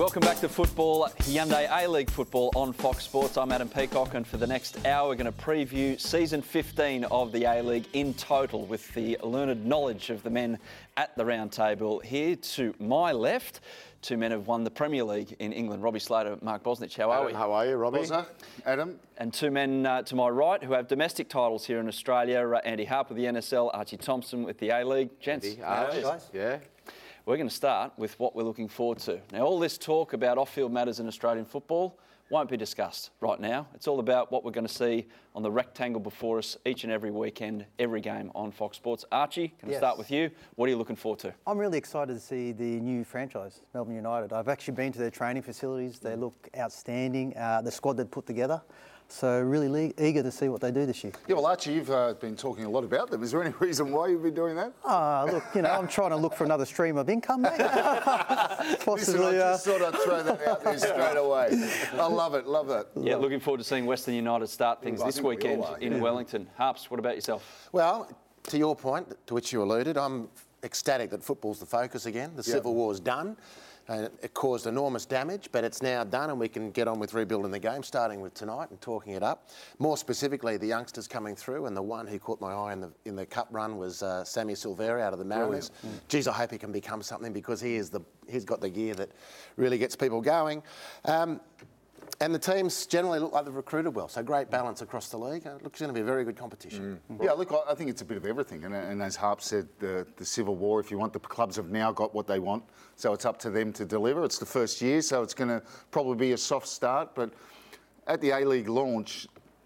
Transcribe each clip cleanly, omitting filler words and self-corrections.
Welcome back to football, Hyundai A-League football on Fox Sports. I'm Adam Peacock, and for the next hour we're going to preview season 15 of the A-League in total with the learned knowledge of the men at the round table. Here to my left, two men have won the Premier League in England. Robbie Slater, Mark Bosnich. How are we? How are you, Robbie? Bozza, Adam. And two men to my right who have domestic titles here in Australia. Andy Harp with the NSL, Archie Thompson with the A-League. Gents, Andy, how are you? guys? Yeah. We're going to start with what we're looking forward to. Now, all this talk about off-field matters in Australian football won't be discussed right now. It's all about what we're going to see on the rectangle before us each and every weekend, every game on Fox Sports. Archie, can I start with you? What are you looking forward to? I'm really excited to see the new franchise, Melbourne United. I've actually been to their training facilities. They look outstanding, the squad they've put together. So really eager to see what they do this year. Yeah, well, Archie, you've been talking a lot about them. Is there any reason why you've been doing that? Look, I'm trying to look for another stream of income, mate. Possibly. Listen, I just thought I'd throw that out there straight away. I love it, love that. Yeah, looking forward to seeing Western United start things this weekend in Wellington. Harps, what about yourself? Well, to your point, to which you alluded, I'm ecstatic that football's the focus again. The Civil War's done. It caused enormous damage, but it's now done and we can get on with rebuilding the game, starting with tonight and talking it up. More specifically, the youngsters coming through, and the one who caught my eye in the cup run was Sammy Silvera out of the Mariners. Geez, I hope he can become something because he's got the gear that really gets people going. And the teams generally look like they've recruited well, so great balance across the league. It looks going to be a very good competition. Yeah, look, I think it's a bit of everything. And as Harp said, the Civil War, if you want, the clubs have now got what they want, so it's up to them to deliver. It's the first year, so it's going to probably be a soft start. But at the A-League launch,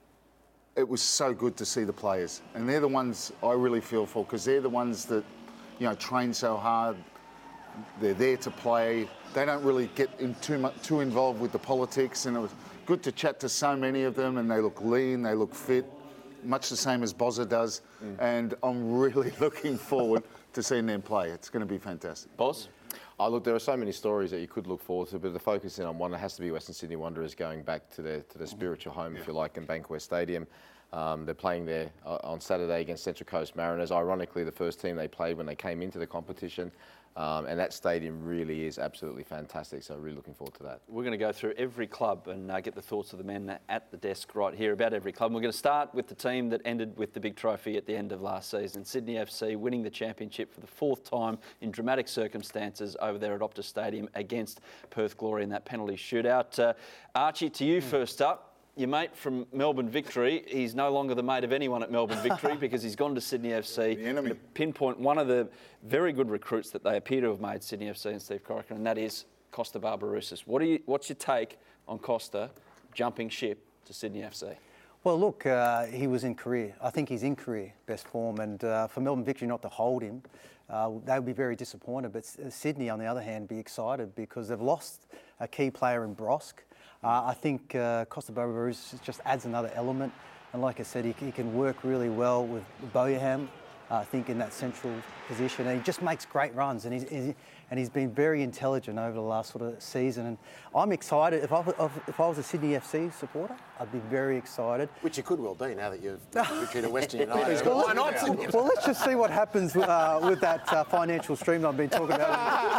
it was so good to see the players. And they're the ones I really feel for, because they're the ones that, train so hard. They're there to play. They don't really get too involved with the politics, and it was good to chat to so many of them, and they look lean, they look fit, much the same as Bozza does, and I'm really looking forward to seeing them play. It's going to be fantastic. Boz? Oh, look, there are so many stories that you could look forward to, but the focus in on one has to be Western Sydney Wanderers going back to their spiritual home, if you like, in Bankwest Stadium. They're playing there on Saturday against Central Coast Mariners. Ironically, the first team they played when they came into the competition. And that stadium really is absolutely fantastic, so really looking forward to that. We're going to go through every club and get the thoughts of the men at the desk right here about every club. And we're going to start with the team that ended with the big trophy at the end of last season, Sydney FC, winning the championship for the fourth time in dramatic circumstances over there at Optus Stadium against Perth Glory in that penalty shootout. Archie, to you first up. Your mate from Melbourne Victory, he's no longer the mate of anyone at Melbourne Victory because he's gone to Sydney FC. The enemy. To pinpoint one of the very good recruits that they appear to have made, Sydney FC and Steve Corica, and that is Costa Barbarouses. What's your take on Costa jumping ship to Sydney FC? Well, look, he was in career. I think he's in career best form, and for Melbourne Victory not to hold him, they would be very disappointed. But Sydney, on the other hand, be excited because they've lost a key player in Brosk. I think Costa Barbarouses just adds another element. And like I said, he can work really well with Boyaham, I think, in that central position. And he just makes great runs. And he's been very intelligent over the last sort of season. And I'm excited. If I was a Sydney FC supporter, I'd be very excited. Which you could well be now that you've retreated Western United. Why not? Well, let's just see what happens with that financial stream that I've been talking about.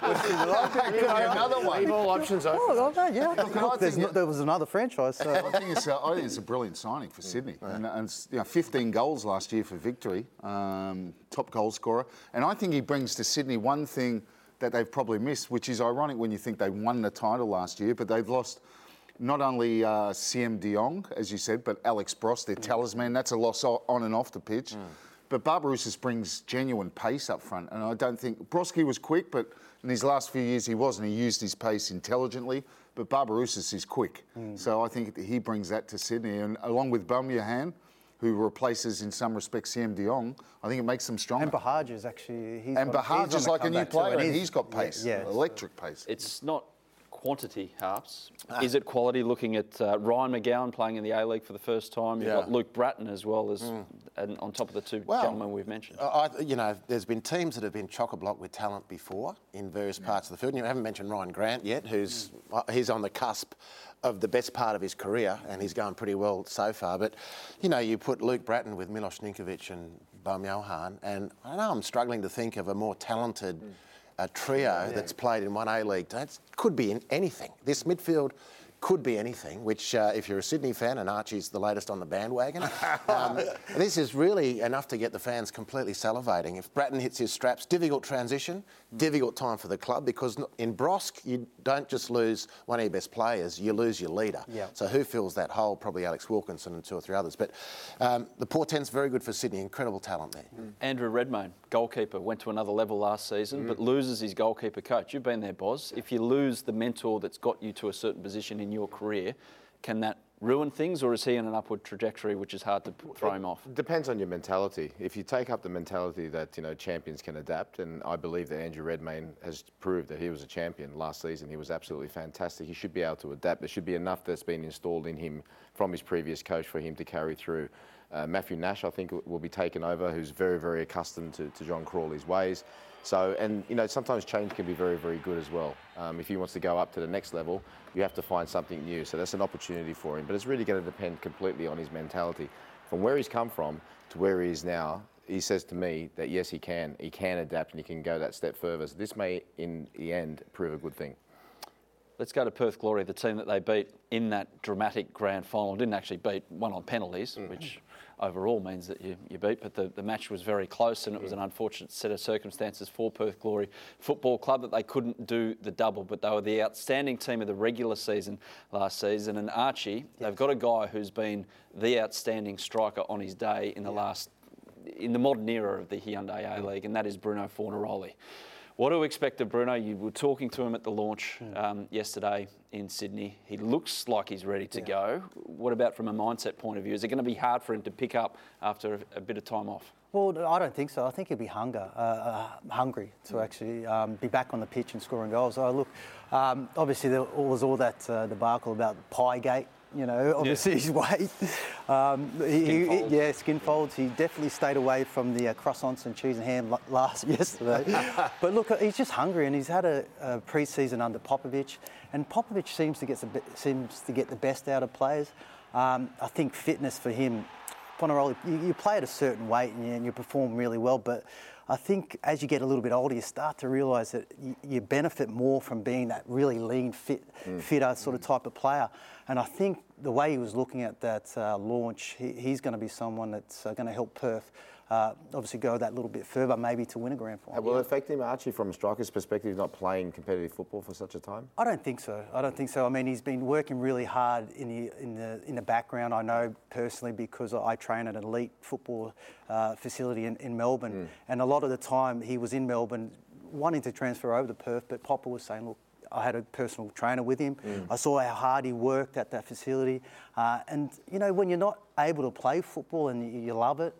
Another one. Leave all options open. Oh, yeah. Look, there was another franchise. So. I think it's a brilliant signing for Sydney. And 15 goals last year for Victory, top goal scorer. And I think he brings to Sydney one thing that they've probably missed, which is ironic when you think they won the title last year, but they've lost not only Siem de Jong, as you said, but Alex Bross, their talisman. That's a loss on and off the pitch. But Barbarouses brings genuine pace up front, and I don't think... Broski was quick, but in his last few years he wasn't. He used his pace intelligently, but Barbarouses is quick. So I think he brings that to Sydney, and along with Baumiahan, who replaces, in some respects, Siem de Jong, I think it makes them stronger. And Bahaj is actually... Bahaj is like a new player, and he's got pace, electric pace. It's not quantity, Harps. Is it quality? Looking at Ryan McGowan playing in the A-League for the first time. You've got Luke Bratton as well as and on top of the two gentlemen we've mentioned. There's been teams that have been chock-a-block with talent before in various parts of the field. And you haven't mentioned Ryan Grant yet, he's on the cusp of the best part of his career, and he's going pretty well so far. But, you put Luke Bratton with Milos Ninkovic and Baumiahan, and I don't know, I'm struggling to think of a more talented a trio that's played in one A-League. That could be anything. This midfield could be anything, which if you're a Sydney fan, and Archie's the latest on the bandwagon, this is really enough to get the fans completely salivating. If Bratton hits his straps, difficult transition, difficult time for the club, because in Brosk, you don't just lose one of your best players, you lose your leader. Yeah. So who fills that hole? Probably Alex Wilkinson and 2 or 3 others. But the portent's very good for Sydney, incredible talent there. Andrew Redmayne, goalkeeper, went to another level last season, but loses his goalkeeper coach. You've been there, Boz. If you lose the mentor that's got you to a certain position in your career, can that ruin things, or is he on an upward trajectory which is hard to throw him off? Depends on your mentality. If you take up the mentality that, champions can adapt, and I believe that Andrew Redmayne has proved that he was a champion last season. He was absolutely fantastic. He should be able to adapt. There should be enough that's been installed in him from his previous coach for him to carry through. Matthew Nash, I think, will be taken over, who's very, very accustomed to John Crawley's ways. So, and sometimes change can be very, very good as well. If he wants to go up to the next level, you have to find something new. So that's an opportunity for him. But it's really going to depend completely on his mentality. From where he's come from to where he is now, he says to me that yes, he can adapt and he can go that step further. So this may, in the end, prove a good thing. Let's go to Perth Glory, the team that they beat in that dramatic grand final. Didn't actually beat, won on penalties, which overall means that you beat, but the match was very close, and it was an unfortunate set of circumstances for Perth Glory Football Club that they couldn't do the double, but they were the outstanding team of the regular season last season. And Archie, they've got a guy who's been the outstanding striker on his day in the modern era of the Hyundai A-League, and that is Bruno Fornaroli. What do we expect of Bruno? You were talking to him at the launch yesterday in Sydney. He looks like he's ready to go. What about from a mindset point of view? Is it going to be hard for him to pick up after a bit of time off? Well, I don't think so. I think he'll be hungry to actually be back on the pitch and scoring goals. Look, obviously there was all that debacle about Piegate. Obviously his weight. Skin folds. He definitely stayed away from the croissants and cheese and ham yesterday. But look, he's just hungry, and he's had a pre-season under Popovic, and Popovic seems to get the best out of players. I think fitness for him, Fornaroli, you play at a certain weight and you perform really well, but I think as you get a little bit older, you start to realise that you benefit more from being that really lean, fitter sort of type of player. And I think the way he was looking at that launch, he's going to be someone that's going to help Perth obviously go that little bit further, maybe to win a grand final. Will it affect him, Archie, from a striker's perspective, not playing competitive football for such a time? I don't think so. I mean, he's been working really hard in the background. I know personally because I train at an elite football facility in Melbourne, and a lot of the time he was in Melbourne wanting to transfer over to Perth, but Popper was saying, look, I had a personal trainer with him. I saw how hard he worked at that facility. And, when you're not able to play football and you love it,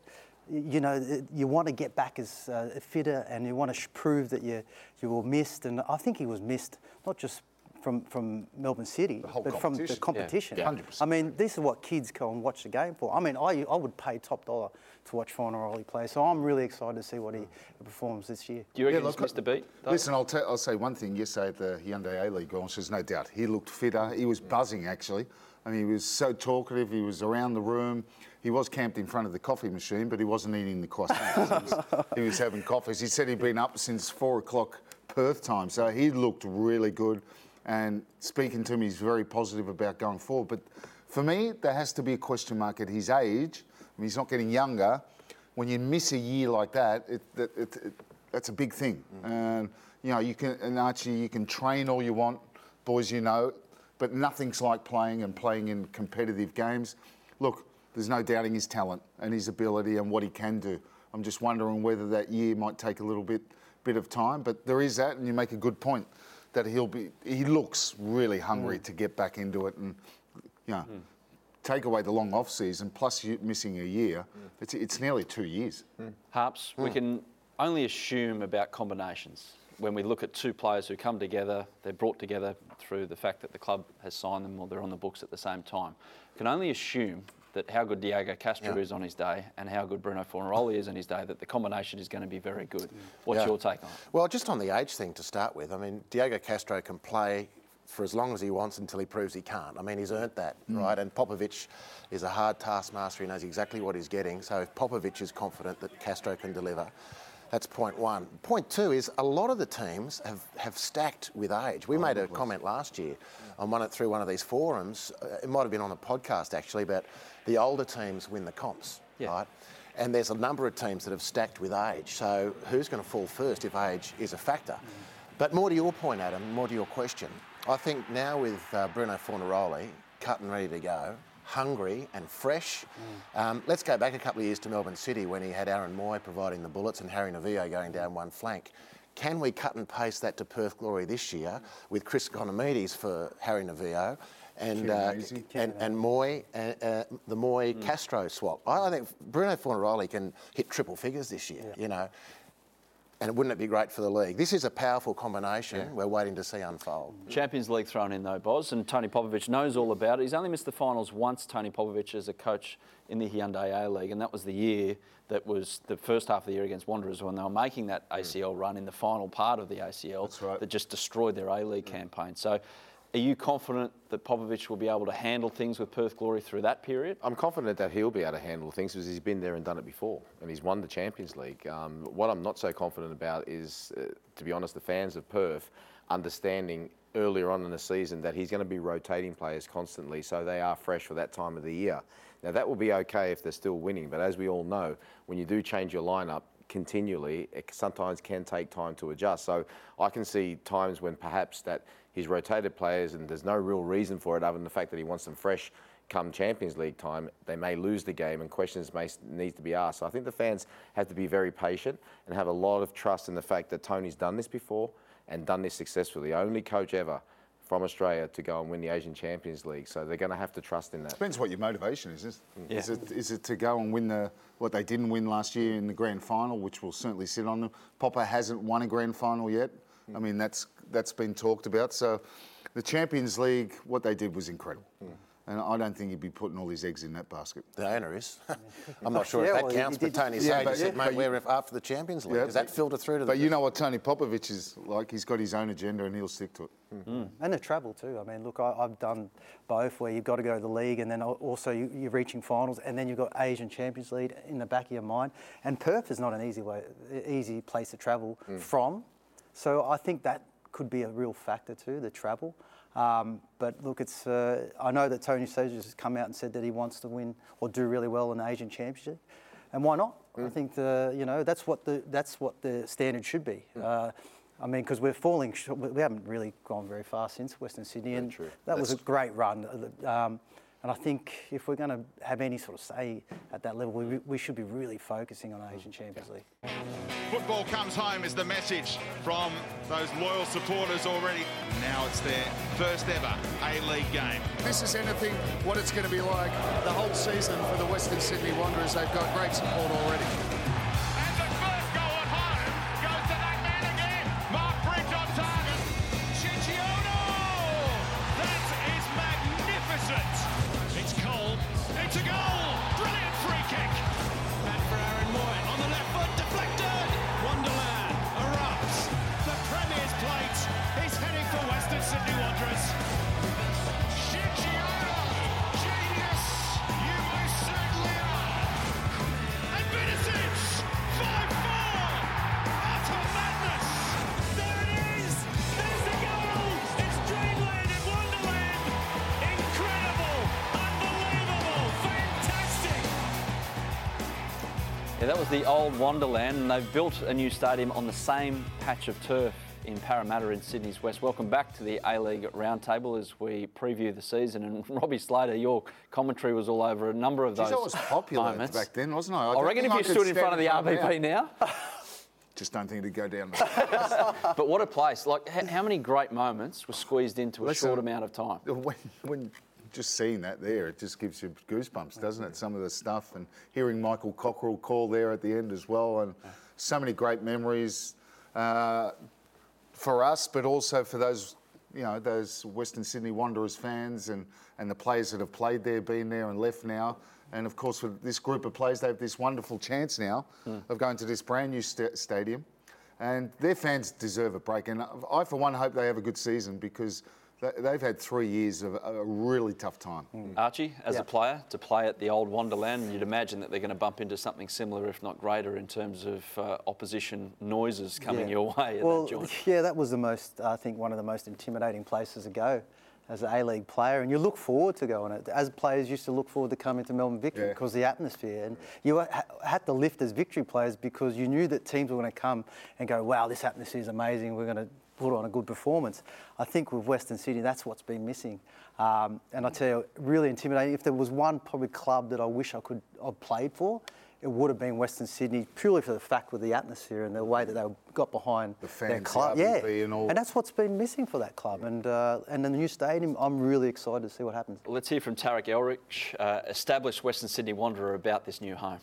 you want to get back as fitter, and you want to prove that you were missed. And I think he was missed, not just from Melbourne City, but from the competition. Yeah. 100%. I mean, this is what kids go and watch the game for. I mean, I would pay top dollar to watch Fornaroli play, so I'm really excited to see what he performs this year. Do you reckon he's missed a beat? Listen, I'll say one thing. Yesterday at the Hyundai A-League launch, there's no doubt he looked fitter. He was buzzing, actually. I mean, he was so talkative. He was around the room. He was camped in front of the coffee machine, but he wasn't eating the croissants. he was having coffees. He said he'd been up since 4 o'clock Perth time, so he looked really good. And speaking to me, he's very positive about going forward. But for me, there has to be a question mark at his age. I mean, he's not getting younger. When you miss a year like that, that's a big thing. And Archie, you can train all you want, boys, but nothing's like playing in competitive games. Look, there's no doubting his talent and his ability and what he can do. I'm just wondering whether that year might take a little bit of time, but there is that, and you make a good point that he looks really hungry to get back into it, and take away the long off season plus you missing a year, it's nearly 2 years. Harps, we can only assume about combinations. When we look at two players who come together, they're brought together through the fact that the club has signed them or they're on the books at the same time. We can only assume that how good Diego Castro is on his day and how good Bruno Fornaroli is on his day, that the combination is going to be very good. What's your take on it? Well, just on the age thing to start with, I mean, Diego Castro can play for as long as he wants until he proves he can't. I mean, he's earned that, right? And Popovic is a hard taskmaster. He knows exactly what he's getting. So if Popovic is confident that Castro can deliver, That's point one. Point two is a lot of the teams have stacked with age. We made a comment last year through one of these forums. It might have been on a podcast actually, but the older teams win the comps, right? And there's a number of teams that have stacked with age. So who's going to fall first if age is a factor? But more to your point, Adam, more to your question, I think now with Bruno Fornaroli cut and ready to go, hungry and fresh. Let's go back a couple of years to Melbourne City when he had Aaron Moy providing the bullets and Harry Navio going down one flank. Can we cut and paste that to Perth Glory this year with Chris Gonomides for Harry Navio and Moy, the Moy Castro swap? I think Bruno Fornaroli can hit triple figures this year, you know. And wouldn't it be great for the league? This is a powerful combination we're waiting to see unfold. Champions League thrown in though, Boz, and Tony Popovic knows all about it. He's only missed the finals once, Tony Popovic, as a coach in the Hyundai A-League, and that was the year that was the first half of the year against Wanderers when they were making that ACL run in the final part of the ACL that just destroyed their A-League campaign. So are you confident that Popovic will be able to handle things with Perth Glory through that period? I'm confident that he'll be able to handle things because he's been there and done it before, and he's won the Champions League. What I'm not so confident about is, to be honest, the fans of Perth understanding earlier on in the season that he's going to be rotating players constantly, so they are fresh for that time of the year. Now, that will be okay if they're still winning, but as we all know, when you do change your lineup continually, it sometimes can take time to adjust. So I can see times when perhaps that he's rotated players and there's no real reason for it other than the fact that he wants them fresh come Champions League time. They may lose the game and questions may need to be asked. So I think the fans have to be very patient and have a lot of trust in the fact that Tony's done this before and done this successfully. The only coach ever from Australia to go and win the Asian Champions League. So they're going to have to trust in that. Depends what your motivation is. Is it to go and win what they didn't win last year in the grand final, which will certainly sit on them? Popper hasn't won a grand final yet. I mean, that's been talked about. So the Champions League, what they did was incredible. And I don't think he'd be putting all his eggs in that basket. The owner is. I'm not sure if that counts, but Tony Sage said, mate, we're after the Champions League. Does that filter through to the... But you know what Tony Popovic is like? He's got his own agenda and he'll stick to it. And the travel too. I mean, look, I've done both where you've got to go to the league and then also you're reaching finals and then you've got Asian Champions League in the back of your mind. And Perth is not an easy place to travel from. So I think that could be a real factor too, the travel. But look, it's I know that Tony Sage has come out and said that he wants to win or do really well in the Asian Championship, and why not? I think that's what the standard should be. I mean, because we're falling short. We haven't really gone very far since Western Sydney, and that was a great run. And I think if we're going to have any sort of say at that level, we should be really focusing on Asian Champions League. Football comes home is the message from those loyal supporters already. Now it's their first ever A-League game. This is anything what it's going to be like the whole season for the Western Sydney Wanderers. They've got great support already. And the first goal at home goes to that man again. Mark Bridge on target. Ciccione! That is magnificent. It's Cole. It's a goal. Brilliant free kick. And for Aaron Moy on the left foot, deflected. Wonderland erupts. The Premier's plate is heading for Western Sydney Wanderers. Ciccione, genius. You most certainly are. And Vinicic, 5-4. Utter madness. There it is. There's the goal. It's Dreamland in Wonderland. Incredible. Unbelievable. Fantastic. Yeah, that was the old Wonderland, and they've built a new stadium on the same patch of turf in Parramatta in Sydney's West. Welcome back to the A-League Roundtable as we preview the season. And Robbie Slater, your commentary was all over a number of those moments. I was popular back then, wasn't I? I reckon if you stood in front of the RBP now... Just don't think it'd go down. But what a place. Like, how many great moments were squeezed into a short amount of time? When just seeing that there, it just gives you goosebumps, doesn't it? Some of the stuff, and hearing Michael Cockerell call there at the end as well, and so many great memories for us, but also for those, those Western Sydney Wanderers fans and the players that have played there, been there and left now. And of course, with this group of players, they have this wonderful chance now of going to this brand new stadium, and their fans deserve a break. And I, for one, hope they have a good season because they've had 3 years of a really tough time. Archie, as a player, to play at the old Wonderland, you'd imagine that they're going to bump into something similar, if not greater, in terms of opposition noises coming your way. Well, yeah, that was I think, one of the most intimidating places to go as an A-League player, and you look forward to going it. As players used to look forward to coming to Melbourne Victory because of the atmosphere, and you had to lift as Victory players because you knew that teams were going to come and go, wow, this atmosphere is amazing, we're going to put on a good performance. I think with Western Sydney, that's what's been missing. And I tell you, really intimidating. If there was one probably club that I wish I'd played for, it would have been Western Sydney, purely for the fact with the atmosphere and the way that they got behind their club. Yeah, and that's what's been missing for that club. And the new stadium, I'm really excited to see what happens. Let's hear from Tarek Elrich, established Western Sydney Wanderer, about this new home.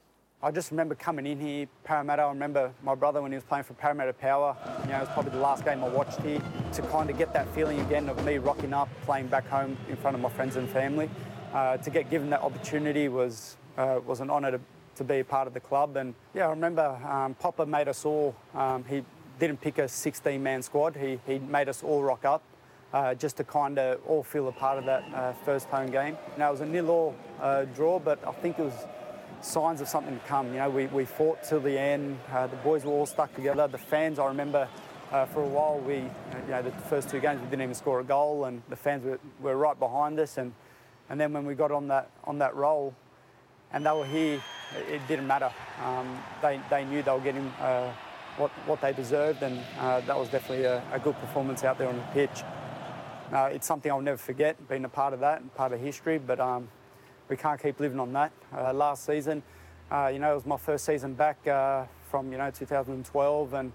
I just remember coming in here, Parramatta. I remember my brother when he was playing for Parramatta Power. You know, it was probably the last game I watched here. To kind of get that feeling again of me rocking up, playing back home in front of my friends and family. To get given that opportunity was an honour to be a part of the club. And yeah, I remember Popper made us all, he didn't pick a 16-man squad. He made us all rock up just to kind of all feel a part of that first home game. Now, it was a 0-0 draw, but I think it was signs of something to come. You know, we fought till the end. The boys were all stuck together. The fans, I remember for a while, the first 2 games we didn't even score a goal, and the fans were right behind us. And then when we got on that roll, and they were here, it didn't matter. They knew they were getting what they deserved, and that was definitely a good performance out there on the pitch. It's something I'll never forget, being a part of that, and part of history, but we can't keep living on that. Last season, it was my first season back from 2012, and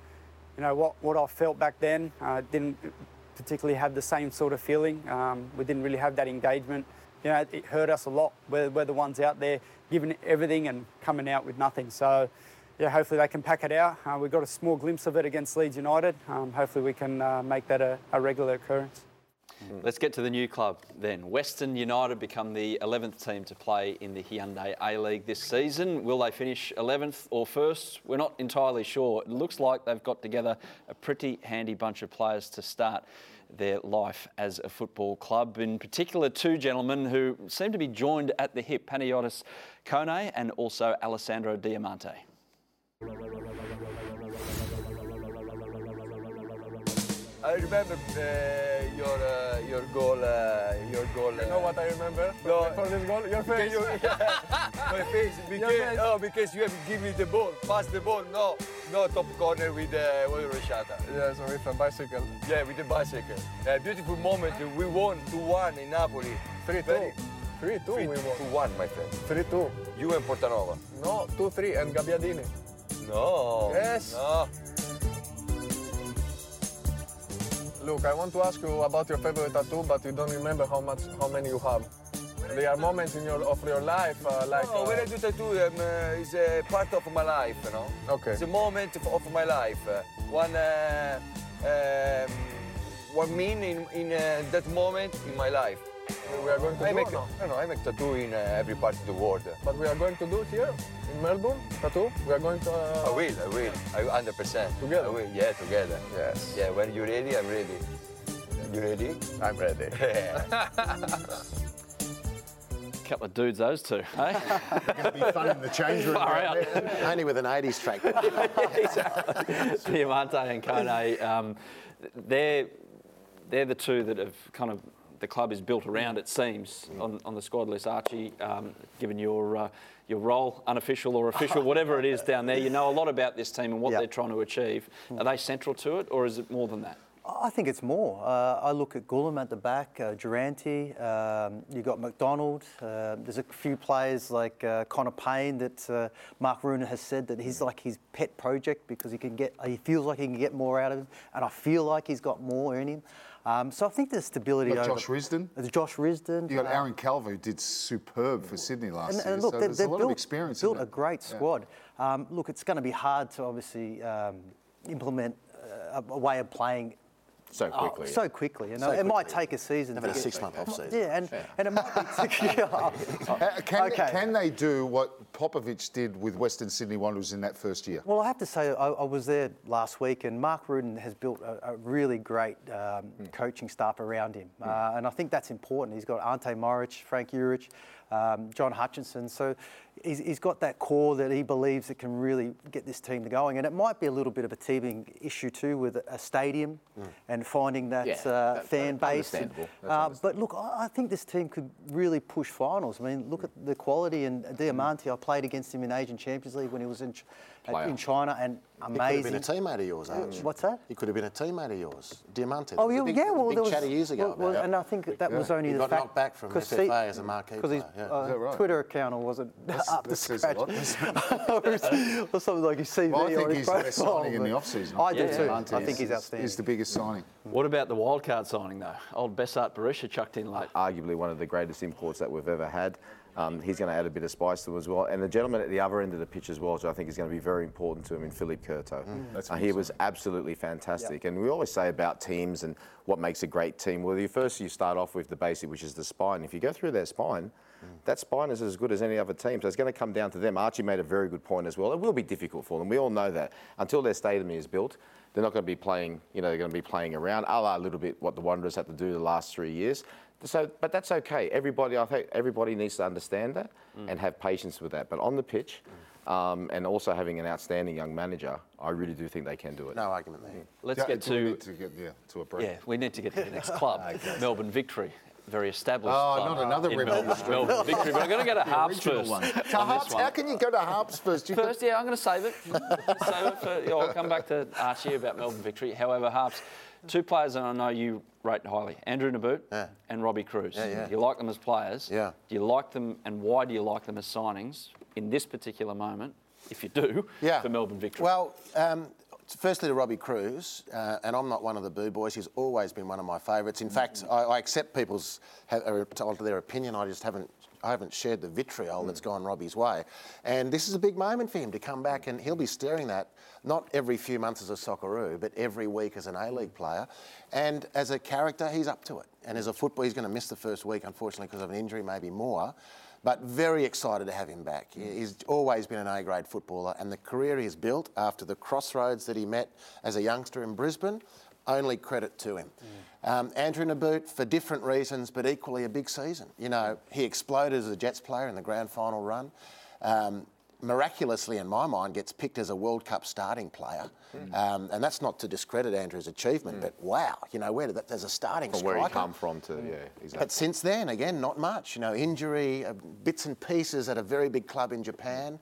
what I felt back then didn't particularly have the same sort of feeling. We didn't really have that engagement. It hurt us a lot. We're the ones out there giving everything and coming out with nothing. So, yeah, hopefully they can pack it out. We got a small glimpse of it against Leeds United. Hopefully we can make that a regular occurrence. Let's get to the new club then. Western United become the 11th team to play in the Hyundai A-League this season. Will they finish 11th or first? We're not entirely sure. It looks like they've got together a pretty handy bunch of players to start their life as a football club. In particular, 2 gentlemen who seem to be joined at the hip, Panagiotis Kone and also Alessandro Diamante. I remember your goal. You know what I remember for this goal? Your face. My face. Because you have given me the ball, pass the ball. No top corner with Rashata. Yes, with a bicycle. Yeah, with the bicycle. Beautiful moment. We won 2-1 in Napoli. 3-2. 3-2 we won. 2-1, my friend. 3-2. You and Portanova. No, 2-3 and Gabbiadini. No. Yes. No. Look, I want to ask you about your favorite tattoo, but you don't remember how many you have. There are moments of your life, when I do tattoo, it's a part of my life, you know. Okay. It's a moment of my life. One meaning in that moment in my life. We are going to I make tattoo in every part of the world. But we are going to do here in Melbourne, tattoo. We are going to. I will. 100%. Together. I will. Yeah, together. Yes. Yeah. When you're ready, I'm ready. You ready? I'm ready. Couple of dudes, those two, eh? Going to be fun in the change room. Only with an 80s track. Diamante and Kone, they're the 2 that have kind of, the club is built around, it seems, on the squad list. Archie, given your role, unofficial or official, whatever it is down there, you know a lot about this team and what they're trying to achieve. Are they central to it, or is it more than that? I think it's more. I look at Gulam at the back, Durante, you've got McDonald. There's a few players like Connor Payne that Mark Rooney has said that he's like his pet project because he feels like he can get more out of him, and I feel like he's got more in him. So I think there's stability over... Josh Risdon. There's Josh Risdon. You got Aaron Calvo, who did superb for Sydney last year. And look, so there's a lot of experience in built it. a great squad. Look, it's going to be hard to obviously implement a way of playing So quickly. So quickly. You know, So it might quickly. take a season. Having to a get- 6-month off season. Yeah, and it might be. Can they do what Popovich did with Western Sydney Wanderers in that first year? Well, I have to say, I was there last week, and Mark Rudin has built a really great coaching staff around him. And I think that's important. He's got Ante Moric, Frank Urich, John Hutchinson. So he's got that core that he believes that can really get this team going. And it might be a little bit of a teething issue too with a stadium and finding that fan base. Understandable. But look, I think this team could really push finals. I mean, look at the quality. And Diamante, I played against him in Asian Champions League when he was in China, and He could amazing. have been a teammate of yours, Arch. What's that? He could have been a teammate of yours. Diamante. Oh, There was a yeah, well, big there was chatter years ago well, about it. and I think that was only He the got fact knocked back from 'cause FFA as a marquee because his player. Yeah. Is that right? Twitter account wasn't up to That says a scratch, lot. or something like his CV Well, I or think his he's the best profile, signing in the but- off-season. I do too. Diamante I think he's is outstanding. the biggest signing. What about the wildcard signing, though? Old Bessart Barisha chucked in late. Arguably one of the greatest imports that we've ever had. He's going to add a bit of spice to them as well. And the gentleman at the other end of the pitch as well, which I think is going to be very important to him, in Philippe Curto. He was absolutely fantastic. And we always say about teams and what makes a great team. Well, you start off with the basic, which is the spine. If you go through their spine, that spine is as good as any other team. So it's going to come down to them. Archie made a very good point as well. It will be difficult for them. We all know that. Until their stadium is built, they're not going to be playing, they're going to be playing around, a little bit what the Wanderers had to do the last 3 years. So, but that's okay. I think everybody needs to understand that and have patience with that. But on the pitch, and also having an outstanding young manager, I really do think they can do it. No argument there. Let's get We to... need to get to a break. Yeah, we need to get to the next club, Melbourne Victory. Very established Oh, club not another in Rebel. Melbourne Victory. But I'm going to go to Harps first. To on this Harps? one. How can you go to Harps first? You First, yeah, I'm going to save it. I'll come back to Archie about Melbourne Victory. However, Harps, two players that I know you rate highly, Andrew Naboot and Robbie Cruz. Yeah. Do you like them as players? Yeah. Do you like them, and why do you like them as signings in this particular moment, if you do, for Melbourne Victory? Well, firstly to Robbie Cruz, and I'm not one of the boo boys. He's always been one of my favourites. In fact, I accept people's their opinion. I just haven't shared the vitriol that's gone Robbie's way. And this is a big moment for him to come back, and he'll be staring that not every few months as a Socceroo, but every week as an A-League player. And as a character, he's up to it. And as a footballer, he's going to miss the first week, unfortunately, because of an injury, maybe more. But very excited to have him back. He's always been an A-grade footballer, and the career he's built after the crossroads that he met as a youngster in Brisbane, only credit to him. Andrew Naboot, for different reasons, but equally a big season. He exploded as a Jets player in the grand final run. Miraculously, in my mind, gets picked as a World Cup starting player. And that's not to discredit Andrew's achievement, but wow, where did that, there's a starting striker. From where he come from to, exactly. But since then, again, not much. Injury, bits and pieces at a very big club in Japan.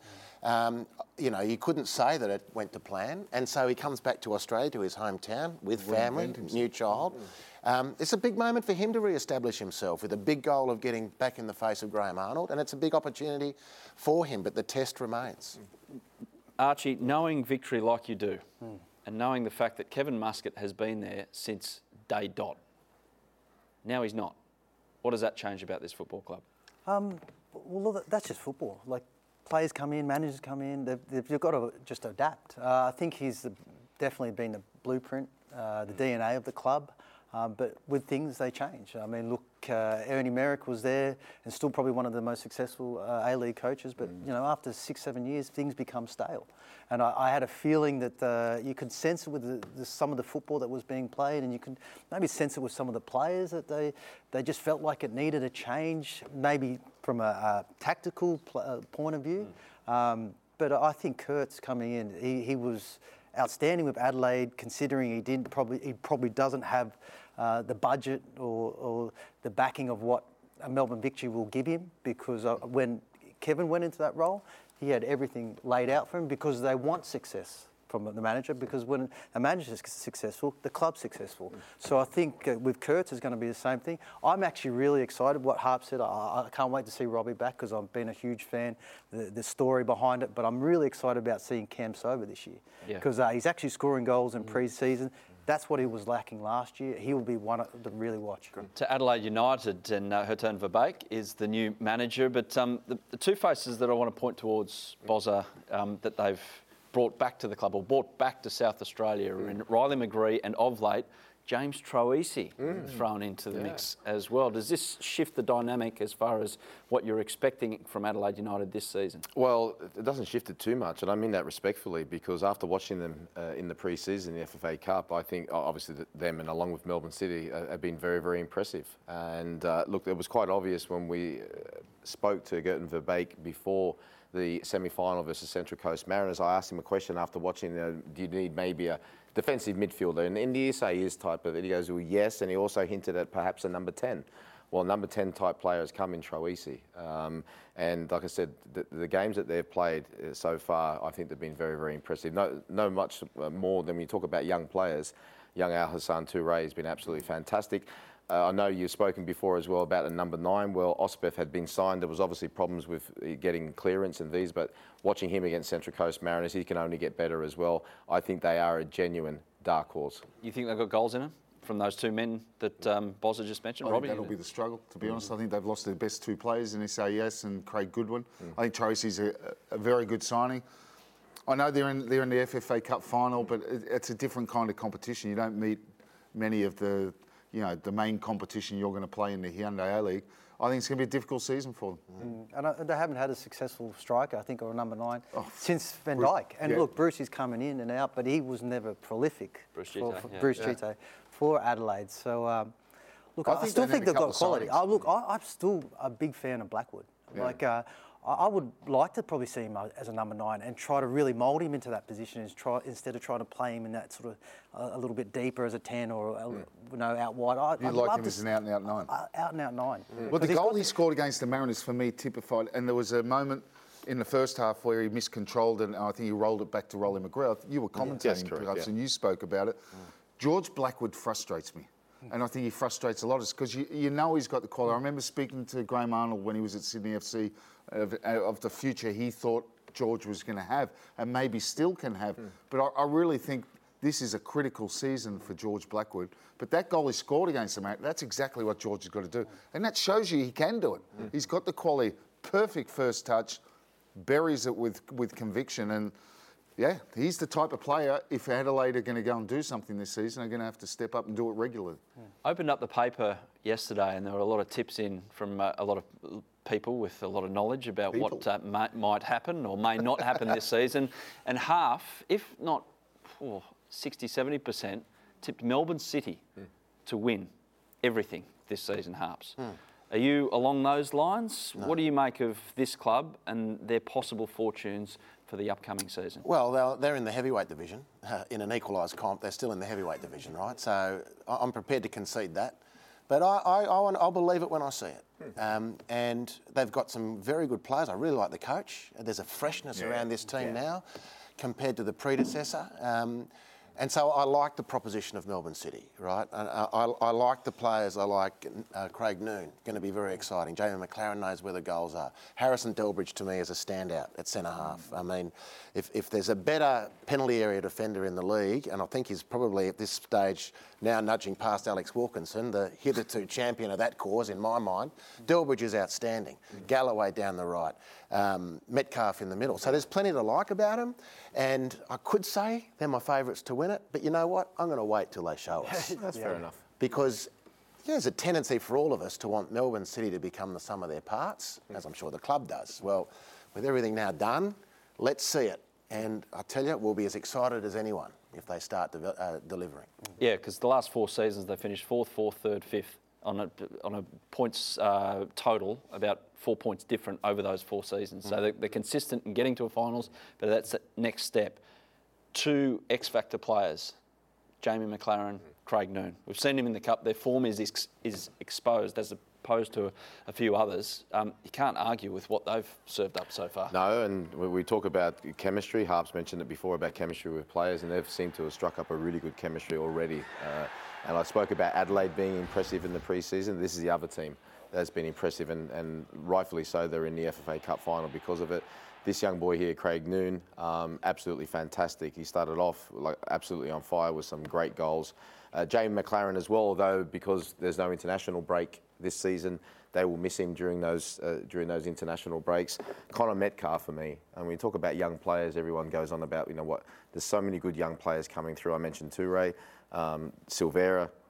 You couldn't say that it went to plan. And so he comes back to Australia, to his hometown, with family, new child. It's a big moment for him to re-establish himself with a big goal of getting back in the face of Graham Arnold. And it's a big opportunity for him, but the test remains. Archie, knowing Victory like you do, and knowing the fact that Kevin Muscat has been there since day dot, now he's not. What does that change about this football club? Well, look, that's just football. Like, players come in, managers come in. They've got to just adapt. I think he's definitely been the blueprint, the DNA of the club. But with things, they change. I mean, look, Ernie Merrick was there and still probably one of the most successful A-League coaches. But, after 6-7 years, things become stale. And I had a feeling that you could sense it with some of the football that was being played, and you could maybe sense it with some of the players that they just felt like it needed a change, maybe from a tactical point of view. But I think Kurt's coming in. He was outstanding with Adelaide, considering he probably doesn't have the budget or the backing of what a Melbourne Victory will give him, because when Kevin went into that role, he had everything laid out for him, because they want success from the manager, because when a manager is successful, the club's successful. So I think with Kurtz it's going to be the same thing. I'm actually really excited what Harp said. I can't wait to see Robbie back, because I've been a huge fan, the story behind it, but I'm really excited about seeing Cam Sober this year, because he's actually scoring goals in pre-season. That's what he was lacking last year. He will be one to really watch. To Adelaide United, and Hertan Verbeek is the new manager. But the two faces that I want to point towards, Bozza, that they've brought back to the club, or brought back to South Australia, are in Riley McGree and, of late, James Troisi thrown into the mix as well. Does this shift the dynamic as far as what you're expecting from Adelaide United this season? Well, it doesn't shift it too much, and I mean that respectfully, because after watching them in the pre-season, the FFA Cup, I think obviously them and along with Melbourne City have been very, very impressive. And look, it was quite obvious when we spoke to Gerten Verbeek before the semi-final versus Central Coast Mariners. I asked him a question after watching, do you need maybe a defensive midfielder? And in the Issa is type of it. He goes, well, yes, and he also hinted at perhaps a number 10. Well, number 10 type players come in Troisi. And like I said, the games that they've played so far, I think they've been very, very impressive. No much more than when you talk about young players. Young Al Hassan Toure has been absolutely fantastic. I know you've spoken before as well about the number 9. Well, Osbeth had been signed. There was obviously problems with getting clearance and these, but watching him against Central Coast Mariners, he can only get better as well. I think they are a genuine dark horse. You think they've got goals in them from those two men that Bozza just mentioned, Robbie? That'll be the struggle, to be honest. I think they've lost their best 2 players in SAS and Craig Goodwin. I think Troisi's a very good signing. I know they're in the FFA Cup final, but it's a different kind of competition. You don't meet many of the main competition you're going to play in the Hyundai A-League. I think it's going to be a difficult season for them. And they haven't had a successful striker, I think, or a number 9, since Van Dijk. And look, Bruce is coming in and out, but he was never prolific. Bruce Gite for Adelaide. So, look, I still think they've got quality. I'm still a big fan of Blackwood. Yeah. I would like to probably see him as a number 9 and try to really mould him into that position instead of trying to play him in that sort of a little bit deeper as a 10 or out wide. You'd like him as an out-and-out 9? Out-and-out 9. Well, the goal he scored against the Mariners for me typified, and there was a moment in the first half where he miscontrolled and I think he rolled it back to Rolly McGrath. You were commentating perhaps and you spoke about it. George Blackwood frustrates me. And I think he frustrates a lot because you know he's got the quality. I remember speaking to Graham Arnold when he was at Sydney FC of the future he thought George was going to have and maybe still can have. But I really think this is a critical season for George Blackwood. But that goal he scored against the Mariners, that's exactly what George has got to do. And that shows you he can do it. He's got the quality, perfect first touch, buries it with conviction. And yeah, he's the type of player, if Adelaide are going to go and do something this season, they're going to have to step up and do it regularly. Opened up the paper yesterday and there were a lot of tips in from a lot of people with a lot of knowledge about what might happen or may not happen this season. And half, if not 60-70%, tipped Melbourne City to win everything this season, Harps. Are you along those lines? No. What do you make of this club and their possible fortunes for the upcoming season? Well, they're in the heavyweight division. In an equalised comp, they're still in the heavyweight division, right? So I'm prepared to concede that. But I'll believe it when I see it. And they've got some very good players. I really like the coach. There's a freshness around this team now compared to the predecessor. And so I like the proposition of Melbourne City, right? I like the players. I like Craig Noon, going to be very exciting. Jamie McLaren knows where the goals are. Harrison Delbridge, to me, is a standout at centre-half. I mean, if there's a better penalty area defender in the league, and I think he's probably at this stage now nudging past Alex Wilkinson, the hitherto champion of that cause in my mind, Delbridge is outstanding. Galloway down the right. Metcalf in the middle. So there's plenty to like about him. And I could say they're my favourites to win it, but you know what? I'm going to wait till they show us. That's fair enough. Because there's a tendency for all of us to want Melbourne City to become the sum of their parts, as I'm sure the club does. Well, with everything now done, let's see it. And I tell you, we'll be as excited as anyone if they start delivering. Yeah, because the last 4 seasons they finished 4th, 4th, 3rd, 5th on a points total, about 4 points different over those 4 seasons. So they're consistent in getting to a finals, but that's the next step. 2 X-factor players, Jamie McLaren, Craig Noon. We've seen him in the Cup. Their form is exposed as opposed to a few others. You can't argue with what they've served up so far. No, and we talk about chemistry. Harps mentioned it before about chemistry with players, and they've seemed to have struck up a really good chemistry already. And I spoke about Adelaide being impressive in the pre-season. This is the other team that's been impressive, and rightfully so. They're in the FFA Cup final because of it. This young boy here, Craig Noon, absolutely fantastic. He started off absolutely on fire with some great goals. Jamie McLaren as well, although because there's no international break this season, they will miss him during those international breaks. Connor Metcalf for me. And when we talk about young players, everyone goes on about, there's so many good young players coming through. I mentioned Toure, Silvera,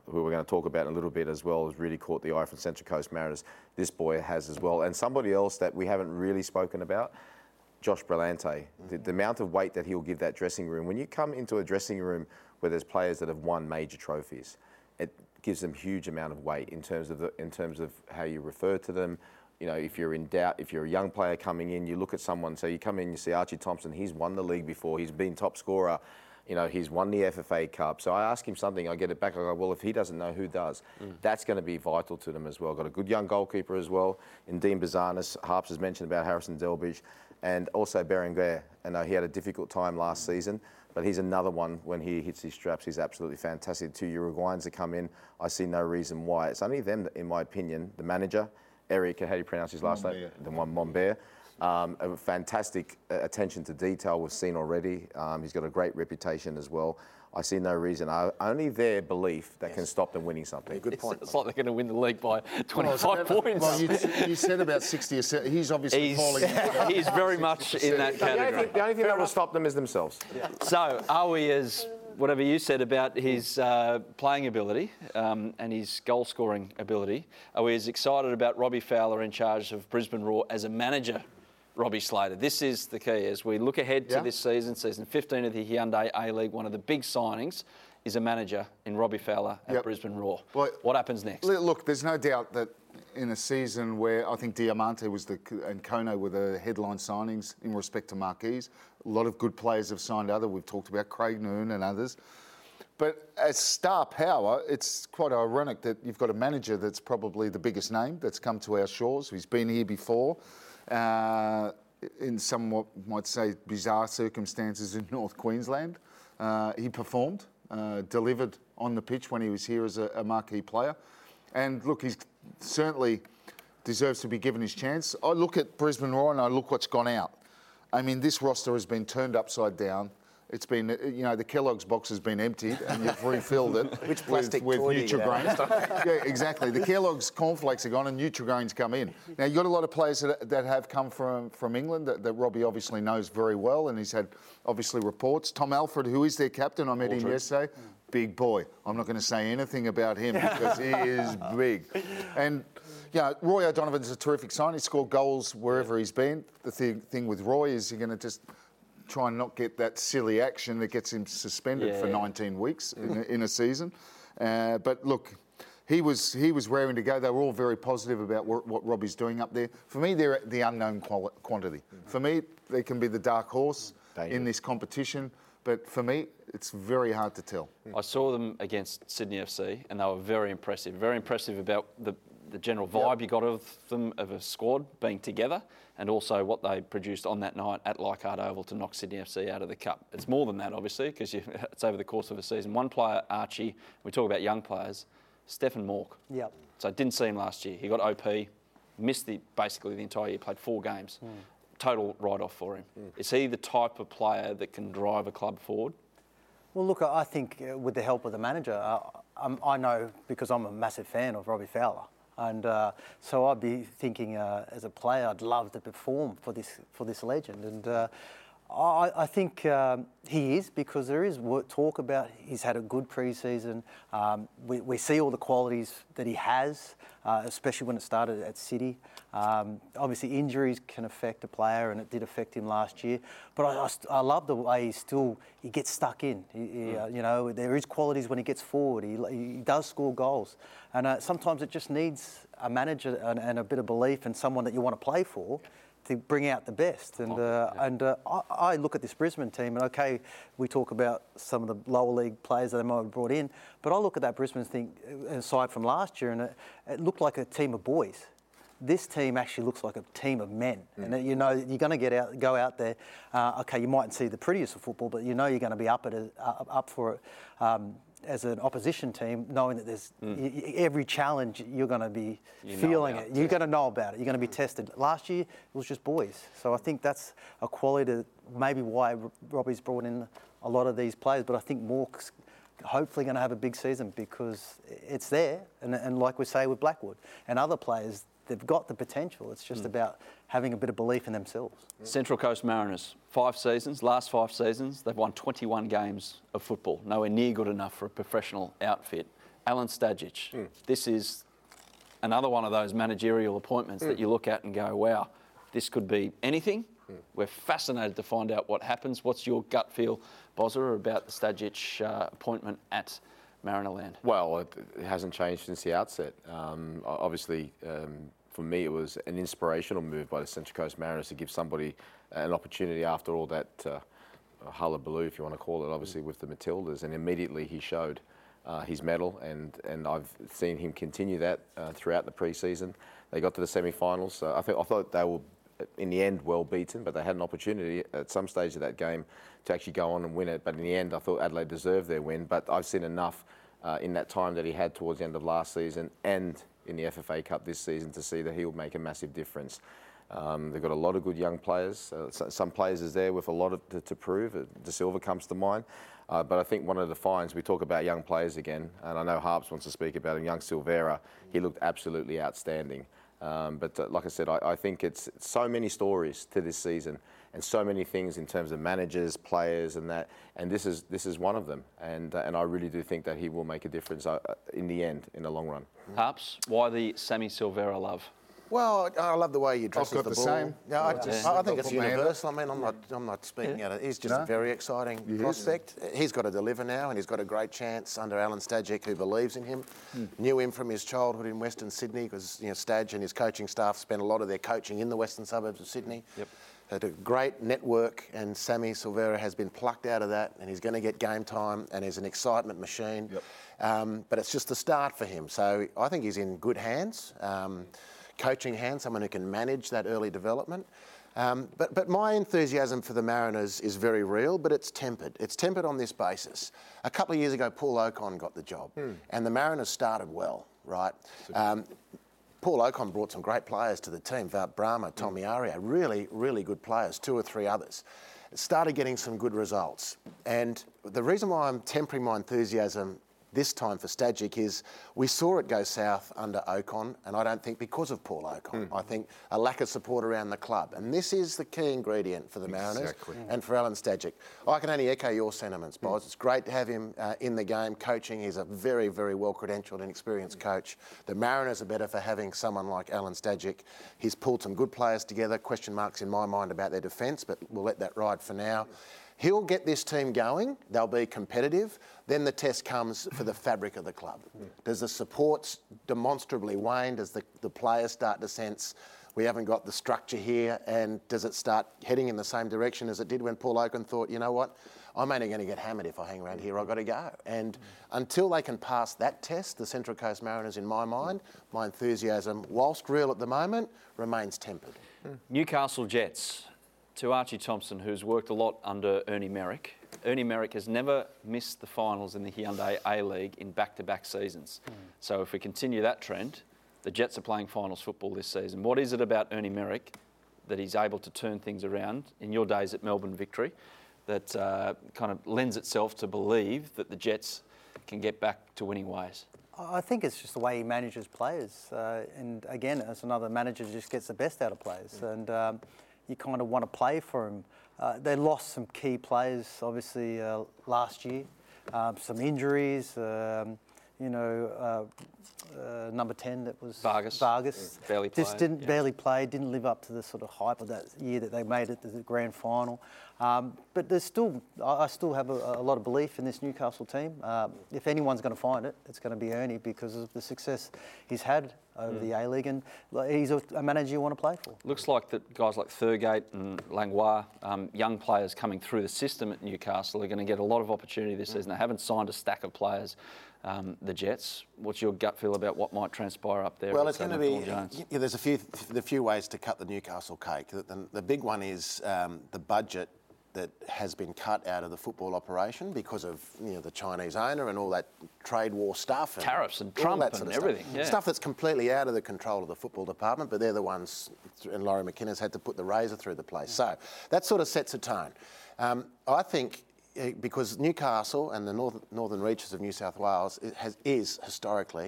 who we're going to talk about in a little bit as well, has really caught the eye from Central Coast Mariners. This boy has as well. And somebody else that we haven't really spoken about, Josh Brillante. The amount of weight that he'll give that dressing room. When you come into a dressing room where there's players that have won major trophies, it gives them huge amount of weight in terms of how you refer to them. You know, if you're in doubt, if you're a young player coming in, you look at someone, so you come in, you see Archie Thompson, he's won the league before, he's been top scorer, you know, he's won the FFA Cup. So I ask him something, I get it back, I go, well, if he doesn't know, who does? That's going to be vital to them as well. Got a good young goalkeeper as well, in Dean Bazanis. Harps has mentioned about Harrison Delbridge, and also Berenguer. And he had a difficult time last season, but he's another one, when he hits his straps, he's absolutely fantastic. 2 Uruguayans that come in, I see no reason why. It's only them, in my opinion, the manager, Eric, how do you pronounce his last name? The one, Monbert. A fantastic attention to detail we've seen already. He's got a great reputation as well. I see no reason. Only their belief that can stop them winning something. Good point. It's like they're going to win the league by 25 points. Well, you said about 60 or 70. He's obviously falling. He's very much in that category. The only thing that will stop them is themselves. So, are we, as whatever you said about his playing ability and his goal-scoring ability, are we as excited about Robbie Fowler in charge of Brisbane Roar as a manager, Robbie Slater? This is the key. As we look ahead to this season 15 of the Hyundai A-League, one of the big signings is a manager in Robbie Fowler at Brisbane Roar. Well, what happens next? Look, there's no doubt that in a season where I think Diamante and Kono were the headline signings in respect to marquees, a lot of good players have signed we've talked about Craig Noon and others. But as star power, it's quite ironic that you've got a manager that's probably the biggest name that's come to our shores, who's been here before, in somewhat, might say, bizarre circumstances in North Queensland. He performed, delivered on the pitch when he was here as a marquee player. And look, he's certainly deserves to be given his chance. I look at Brisbane Roar and I look what's gone out. I mean, this roster has been turned upside down. It's been, the Kellogg's box has been emptied and you've refilled it Which plastic with toy do you Nutrigrains. Yeah, exactly. The Kellogg's cornflakes are gone and Nutrigrains come in. Now, you've got a lot of players that have come from England that Robbie obviously knows very well, and he's had, obviously, reports. Tom Alford, who is their captain, I met him yesterday. Big boy. I'm not going to say anything about him because he is big. And, Roy O'Donovan's a terrific sign. He scored goals wherever he's been. The thing with Roy is you're going to just try and not get that silly action that gets him suspended for 19 weeks in a season. But look, he was raring to go. They were all very positive about what Robbie's doing up there. For me, they're the unknown quantity. For me, they can be the dark horse in this competition. But for me, it's very hard to tell. I saw them against Sydney FC and they were very impressive. Very impressive about the general vibe you got of them, of a squad being together, and also what they produced on that night at Leichhardt Oval to knock Sydney FC out of the cup. It's more than that, obviously, because it's over the course of a season. One player, Archie, we talk about young players, Stefan Mork. Yep. So I didn't see him last year. He got OP, missed basically the entire year, played 4 games. Total write-off for him. Is he the type of player that can drive a club forward? Well, look, I think with the help of the manager, I know because I'm a massive fan of Robbie Fowler. And so I'd be thinking, as a player, I'd love to perform for this legend. And I think he is, because there is talk about he's had a good pre-season. We see all the qualities that he has, especially when it started at City. Obviously, injuries can affect a player, and it did affect him last year. But I love the way he gets stuck in. There is qualities when he gets forward. He does score goals. And sometimes it just needs a manager and a bit of belief and someone that you want to play for to bring out the best. And I look at this Brisbane team, and okay, we talk about some of the lower league players that they might have brought in, but I look at that Brisbane thing, aside from last year, and it looked like a team of boys. This team actually looks like a team of men. And you're going to go out there. Okay, you mightn't see the prettiest of football, but you're going to be up for it. As an opposition team, knowing that there's every challenge, you're going to be feeling it. You're going to know about it. You're going to be tested. Last year, it was just boys. So I think that's a quality that maybe why Robbie's brought in a lot of these players. But I think Mork's hopefully going to have a big season because it's there. And like we say with Blackwood and other players, they've got the potential. It's just about having a bit of belief in themselves. Central Coast Mariners, last 5 seasons, they've won 21 games of football. Nowhere near good enough for a professional outfit. Alan Stajic. This is another one of those managerial appointments that you look at and go, wow, this could be anything. We're fascinated to find out what happens. What's your gut feel, Bozza, about the Stajic appointment at Marinerland? Well, it hasn't changed since the outset. Obviously, for me, it was an inspirational move by the Central Coast Mariners to give somebody an opportunity after all that hullabaloo, if you want to call it, obviously with the Matildas, and immediately he showed his mettle, and I've seen him continue that throughout the pre-season. They got to the semi-finals. I thought they were, in the end, well beaten, but they had an opportunity at some stage of that game to actually go on and win it. But in the end, I thought Adelaide deserved their win. But I've seen enough in that time that he had towards the end of last season and in the FFA Cup this season to see that he will make a massive difference. They've got a lot of good young players. Some players is there with a lot to prove. De Silva comes to mind. But I think one of the finds, we talk about young players again, and I know Harps wants to speak about him, young Silvera. He looked absolutely outstanding. But like I said, I think it's so many stories to this season and so many things in terms of managers, players and that. And this is one of them. And I really do think that he will make a difference in the end, in the long run. Harps, why the Sammy Silvera love? Well, I love the way he dresses I've got the the ball. same. Yeah, I think it's Put my hand universal. I mean, I'm not speaking out of. He's just a very exciting prospect. He's got to deliver now, and he's got a great chance under Alan Stajic, who believes in him. Knew him from his childhood in Western Sydney, because Stadge and his coaching staff spent a lot of their coaching in the western suburbs of Sydney. Yep. Had a great network, and Sammy Silvera has been plucked out of that, and he's going to get game time, and he's an excitement machine. Yep. But it's just the start for him. So I think he's in good hands. Coaching hands, someone who can manage that early development. But my enthusiasm for the Mariners is very real, but it's tempered. It's tempered on this basis. A couple of years ago, Paul Ocon got the job, and the Mariners started well, right? Paul Ocon brought some great players to the team, Vart Brahma, Tommy Aria, really, really good players, 2 or 3 others. It started getting some good results. And the reason why I'm tempering my enthusiasm this time for Stajic is we saw it go south under Ocon, and I don't think because of Paul Ocon. I think a lack of support around the club. And this is the key ingredient for the Mariners and for Alan Stajic. I can only echo your sentiments, Boz. It's great to have him in the game coaching. He's a very, very well-credentialed and experienced coach. The Mariners are better for having someone like Alan Stajic. He's pulled some good players together. Question marks in my mind about their defence, but we'll let that ride for now. He'll get this team going. They'll be competitive. Then the test comes for the fabric of the club. Does the support demonstrably wane? Does the players start to sense we haven't got the structure here? And does it start heading in the same direction as it did when Paul Ocon thought, you know what, I'm only going to get hammered if I hang around here, I've got to go. And until they can pass that test, the Central Coast Mariners, in my mind, my enthusiasm, whilst real at the moment, remains tempered. Newcastle Jets. To Archie Thompson, who's worked a lot under Ernie Merrick. Ernie Merrick has never missed the finals in the Hyundai A-League in back-to-back seasons. So if we continue that trend, the Jets are playing finals football this season. What is it about Ernie Merrick that he's able to turn things around in your days at Melbourne Victory that kind of lends itself to believe that the Jets can get back to winning ways? I think it's just the way he manages players. And again, as another manager just gets the best out of players. And you kind of want to play for him. They lost some key players, obviously, last year. Some injuries, number 10 that was Vargas. Barely played. Just barely played, didn't live up to the sort of hype of that year that they made it to the grand final. But there's still, I still have a lot of belief in this Newcastle team. If anyone's going to find it, it's going to be Ernie because of the success he's had over the A-League, and he's a manager you want to play for. Looks like that guys like Thurgate and Langlois, young players coming through the system at Newcastle, are going to get a lot of opportunity this season. They haven't signed a stack of players, the Jets. What's your gut feel about what might transpire up there? Well, it's going to be. There's a few ways to cut the Newcastle cake. The big one is the budget that has been cut out of the football operation because of the Chinese owner and all that trade war stuff, and tariffs and Trump that sort and of everything. Stuff that's completely out of the control of the football department, but they're the ones, and Laurie McKinnon had to put the razor through the place. So that sort of sets a tone. I think because Newcastle and the northern reaches of New South Wales is historically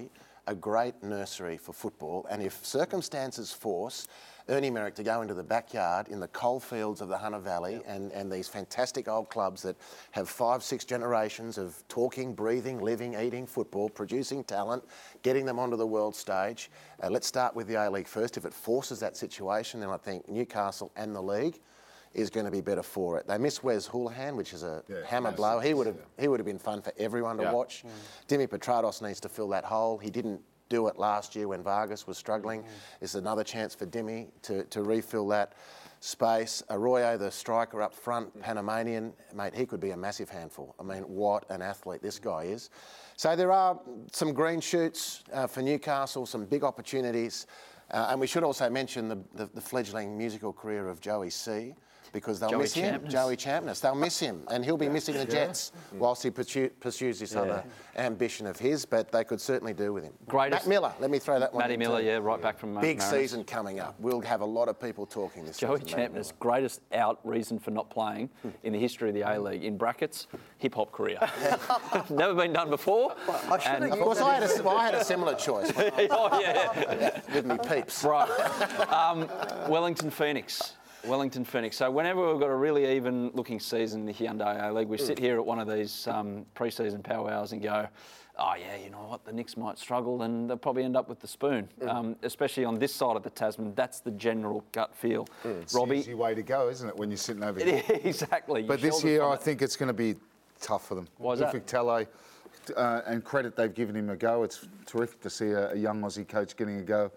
a great nursery for football, and if circumstances force Ernie Merrick to go into the backyard in the coalfields of the Hunter Valley and these fantastic old clubs that have 5-6 generations of talking, breathing, living, eating football, producing talent, getting them onto the world stage. Let's start with the A-League first. If it forces that situation, then I think Newcastle and the league is going to be better for it. They miss Wes Houlihan, which is a hammer blow. He would have been fun for everyone to watch. Dimi Petratos needs to fill that hole. He didn't do it last year when Vargas was struggling. It's another chance for Dimi to refill that space. Arroyo, the striker up front, Panamanian, mate, he could be a massive handful. I mean, what an athlete this guy is. So there are some green shoots for Newcastle, some big opportunities. And we should also mention the fledgling musical career of Joey C, because they'll miss him. Joey Champness. They'll miss him, and he'll be missing the Jets whilst he pursues this other ambition of his, but they could certainly do with him. Greatest. Matt Miller, let me throw that one Matty in Miller, too. right back from Big Mariners. season coming up. We'll have a lot of people talking this Joey season. Champness, greatest out reason for not playing in the history of the A-League. In brackets, hip-hop career. Never been done before. And of course, I had a similar choice. Oh, yeah. With me peeps. Right. Wellington Phoenix. So whenever we've got a really even-looking season in the Hyundai A-League, we sit here at one of these pre-season powwows and go, oh, yeah, you know what, the Knicks might struggle and they'll probably end up with the spoon. Especially on this side of the Tasman, that's the general gut feel. It's Robbie, the easy way to go, isn't it, when you're sitting over here? Exactly. But this year, I think it's going to be tough for them. Why is that? Ufuk Talay, and credit they've given him a go. It's terrific to see a young Aussie coach getting a go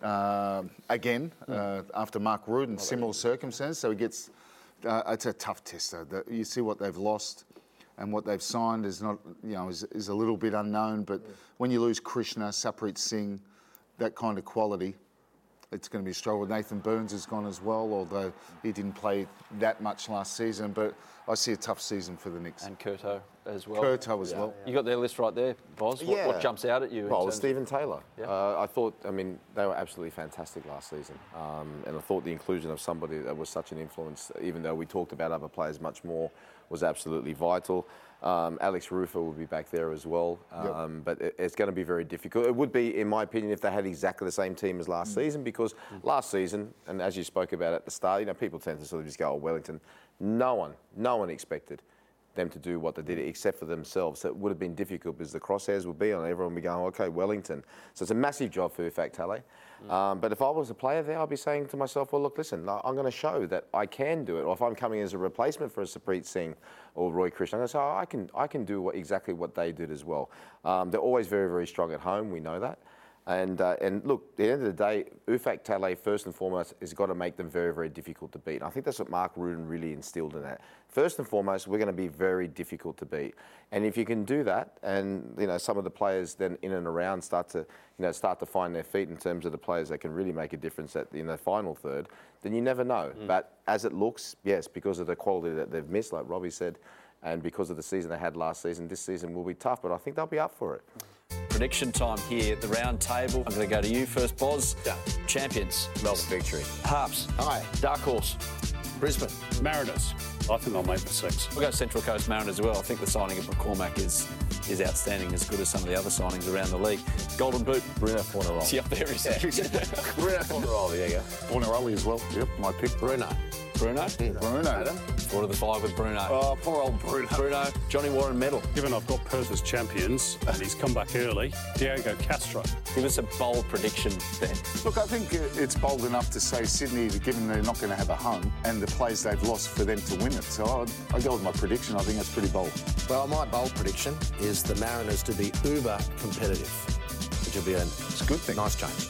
again after Mark Rudin, similar circumstance. So he gets. It's a tough test, though. You see what they've lost and what they've signed is not, is a little bit unknown. But when you lose Krishna, Saprit Singh, that kind of quality, it's going to be a struggle. Nathan Burns has gone as well, although he didn't play that much last season. But I see a tough season for the Knicks. And Kurto as well. Kurto as well. You got their list right there, Boz. What jumps out at you? Well, Stephen Taylor. I thought, they were absolutely fantastic last season. And I thought the inclusion of somebody that was such an influence, even though we talked about other players much more, was absolutely vital. Alex Rufer will be back there as well. But it's going to be very difficult. It would be, in my opinion, if they had exactly the same team as last season, because last season, and as you spoke about at the start, people tend to sort of just go, oh, Wellington. No one expected them to do what they did except for themselves. So it would have been difficult because the crosshairs would be on everyone would be going, okay, Wellington. So it's a massive job for Ufuk Talay. But if I was a player there, I'd be saying to myself, well, look, listen, I'm going to show that I can do it. Or if I'm coming as a replacement for a Saprit Singh or Roy Krishna, I'm going to say, oh, I can do exactly what they did as well. They're always very, very strong at home. We know that. And look, at the end of the day, Ufuk Talay, first and foremost, has got to make them very, very difficult to beat. And I think that's what Mark Rudin really instilled in that. First and foremost, we're going to be very difficult to beat. And if you can do that, and some of the players then in and around start to find their feet in terms of the players that can really make a difference in the final third, then you never know. But as it looks, yes, because of the quality that they've missed, like Robbie said, and because of the season they had last season, this season will be tough. But I think they'll be up for it. Prediction time here at the round table. I'm going to go to you first, Boz. Yeah. Champions. Melbourne Victory. Harps. Hi. Dark Horse. Brisbane. Mariners. I think they'll make the 6. We'll go Central Coast Mariners as well. I think the signing of McCormack is outstanding, as good as some of the other signings around the league. Golden Boot. Bruno Fornaroli. See up there, is it? Bruno Fornaroli, there you go. Fornaroli as well. Yep, my pick. Bruno. Bruno? Bruno. Adam? 4 to the 5 with Bruno. Oh, poor old Bruno. Bruno, Johnny Warren medal. Given I've got Perth as champions and he's come back early, Diego Castro. Give us a bold prediction then. Look, I think it's bold enough to say Sydney, given they're not going to have a home, and the players they've lost for them to win it. So I go with my prediction. I think that's pretty bold. Well, my bold prediction is the Mariners to be uber competitive, which will be a good thing. Nice change.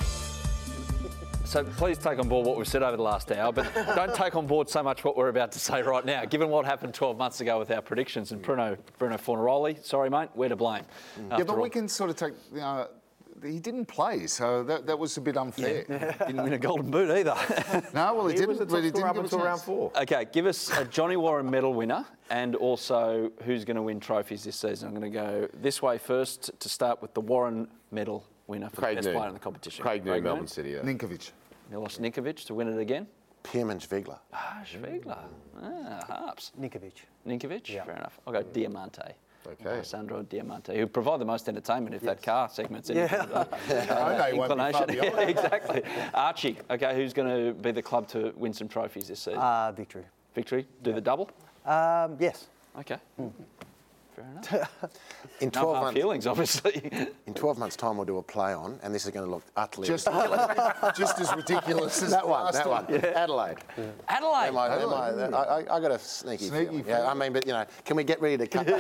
So please take on board what we've said over the last hour, but don't take on board so much what we're about to say right now, given what happened 12 months ago with our predictions. And Bruno Fornaroli, sorry, mate, we're to blame. Yeah, but we can sort of take... he didn't play, so that was a bit unfair. Yeah. Didn't win a Golden Boot either. No, well, he didn't. Was the top scorer up until round 4. Okay, give us a Johnny Warren medal winner and also who's going to win trophies this season. I'm going to go this way first to start with the Warren medal winner for the best player in the competition. Craig Noone, Melbourne City. Yeah. Ninkovic. Milos Ninkovic to win it again. Pirmin Zvigler. Zvigler. Harps. Ninkovic. Yeah. Fair enough. I'll go Diamante. Okay. Alessandro Diamante, who provide the most entertainment if that car segment's any kind of, They won't be far inclination. behind. Yeah, exactly. Archie, okay, who's going to be the club to win some trophies this season? Victory. Victory? Do the double? Yes. Okay. Fair enough. In No 12 hard months, feelings, obviously. in 12 months' time, we'll do a play on, and this is going to look utterly Just as ridiculous as that one. last That one. Adelaide. Adelaide. I got a sneaky feeling. Yeah, I mean, but can we get ready to cut?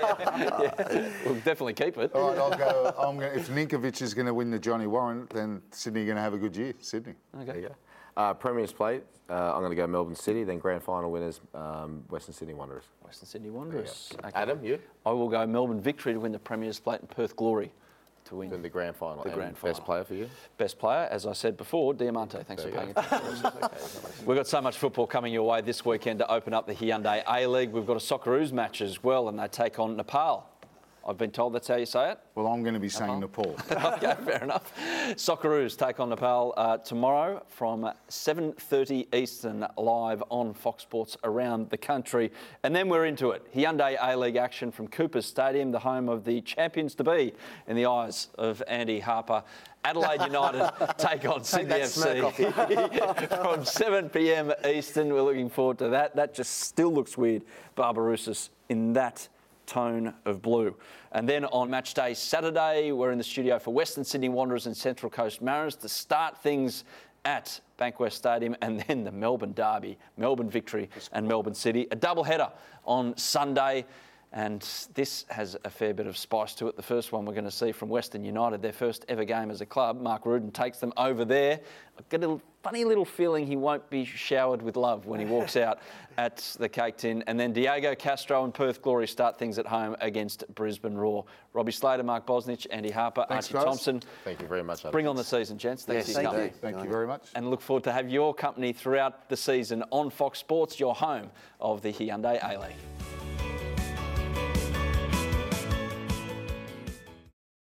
We'll definitely keep it. All right, I'll go. If Ninkovic is going to win the Johnny Warren, then Sydney are going to have a good year. Sydney. Okay. There you go. Premiers plate, I'm going to go Melbourne City, then grand final winners, Western Sydney Wanderers. Western Sydney Wanderers. Okay. Adam, you? I will go Melbourne Victory to win the Premier's Plate and Perth Glory to win Then the grand final. the And grand final. Best player for you? Best player, as I said before, Diamante. Thanks for paying attention. We've got so much football coming your way this weekend to open up the Hyundai A-League. We've got a Socceroos match as well, and they take on Nepal. I've been told that's how you say it. Well, I'm going to be saying Nepal. Okay, fair enough. Socceroos take on Nepal tomorrow from 7:30 Eastern live on Fox Sports around the country. And then we're into it. Hyundai A-League action from Coopers Stadium, the home of the champions-to-be in the eyes of Andy Harper. Adelaide United take on Sydney FC from 7 p.m. Eastern. We're looking forward to that. That just still looks weird. Barbarouses in that tone of blue. And then on match day Saturday, we're in the studio for Western Sydney Wanderers and Central Coast Mariners to start things at Bankwest Stadium, and then the Melbourne Derby, Melbourne Victory and Melbourne City. A double header on Sunday, and this has a fair bit of spice to it. The first one we're going to see from Western United, their first ever game as a club. Mark Rudin takes them over there. I've got a funny little feeling he won't be showered with love when he walks out at the Cake Tin. And then Diego Castro and Perth Glory start things at home against Brisbane Roar. Robbie Slater, Mark Bosnich, Andy Harper, Thanks, Archie guys. Thompson. Thank you very much, Adam. Bring on the season, gents. Thanks for your company. Thank you very much. And look forward to have your company throughout the season on Fox Sports, your home of the Hyundai A-League.